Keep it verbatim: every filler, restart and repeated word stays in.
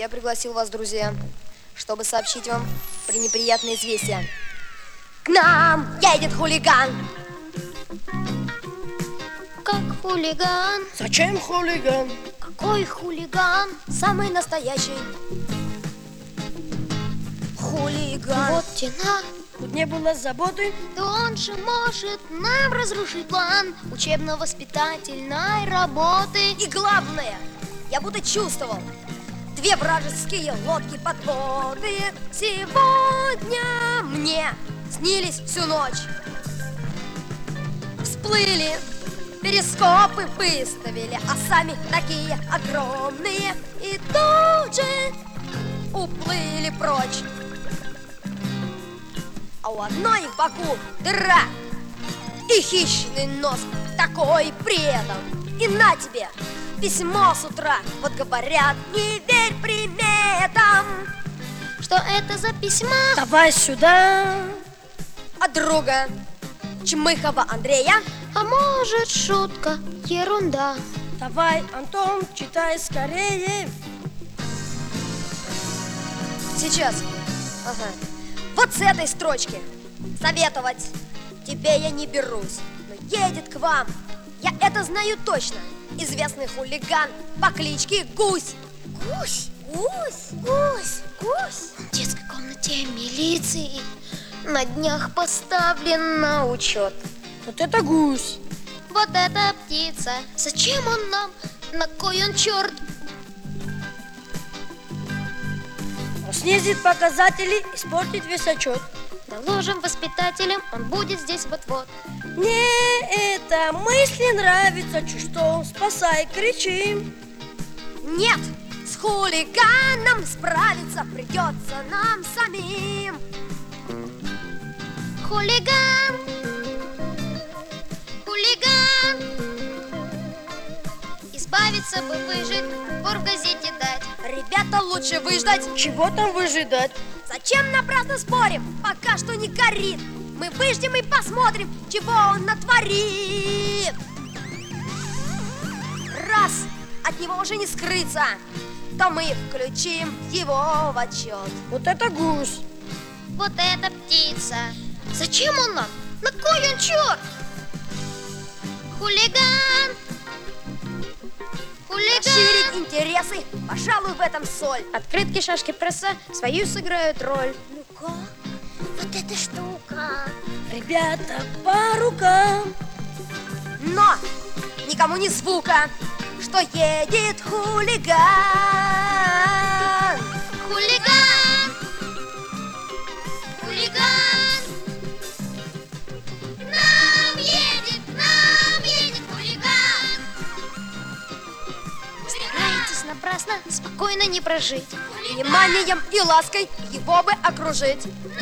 Я пригласил вас, друзья, чтобы сообщить вам пренеприятное известие. К нам едет хулиган. Как хулиган? Зачем хулиган? Какой хулиган? Самый настоящий хулиган. Вот тена. Тут не было заботы. Да он же может нам разрушить план учебно-воспитательной работы. И главное, я будто чувствовал две вражеские лодки подводные сегодня мне снились всю ночь. Всплыли, перископы выставили, а сами такие огромные, и тут же уплыли прочь. А у одной в боку дыра и хищный нос такой при этом. И на тебе письмо с утра. Вот говорят, не верь приметам. Что это за письма? Давай сюда. От друга Чмыхова Андрея. А может, шутка, ерунда. Давай, Антон, читай скорее. Сейчас. Ага. Вот с этой строчки. Советовать тебе я не берусь, но едет к вам, я это знаю точно, известный хулиган по кличке Гусь. Гусь? Гусь? Гусь? Гусь? В детской комнате милиции на днях поставлен на учет. Вот это гусь. Вот эта птица. Зачем он нам? На кой он черт? Снизит показатели, испортит весь отчет. Доложим воспитателям, он будет здесь вот-вот. Не, это мысли нравится, чуть что, спасай, кричим. Нет, с хулиганом справиться придется нам самим. Хулиган! Хулиган! Избавиться бы, выжить, вор в газете дать. Ребята, лучше выждать. Чего там выжидать? Зачем напрасно спорим, пока что не горит. Мы выждем и посмотрим, чего он натворит. Раз от него уже не скрыться, то мы включим его в отчет. Вот это гусь. Вот эта птица. Зачем он нам? На кой он черт? Хулиган! Хулиган! Расширить интересы, пожалуй, в этом соль. Открытки, шашки, пресса свою сыграют роль. Ну-ка, вот эта штука. Ребята, по рукам. Но никому ни звука, что едет хулиган. Хулиган! Хулиган! К нам едет, к нам едет хулиган! Старайтесь напрасно спокойно не прожить. Вниманием и лаской его бы окружить.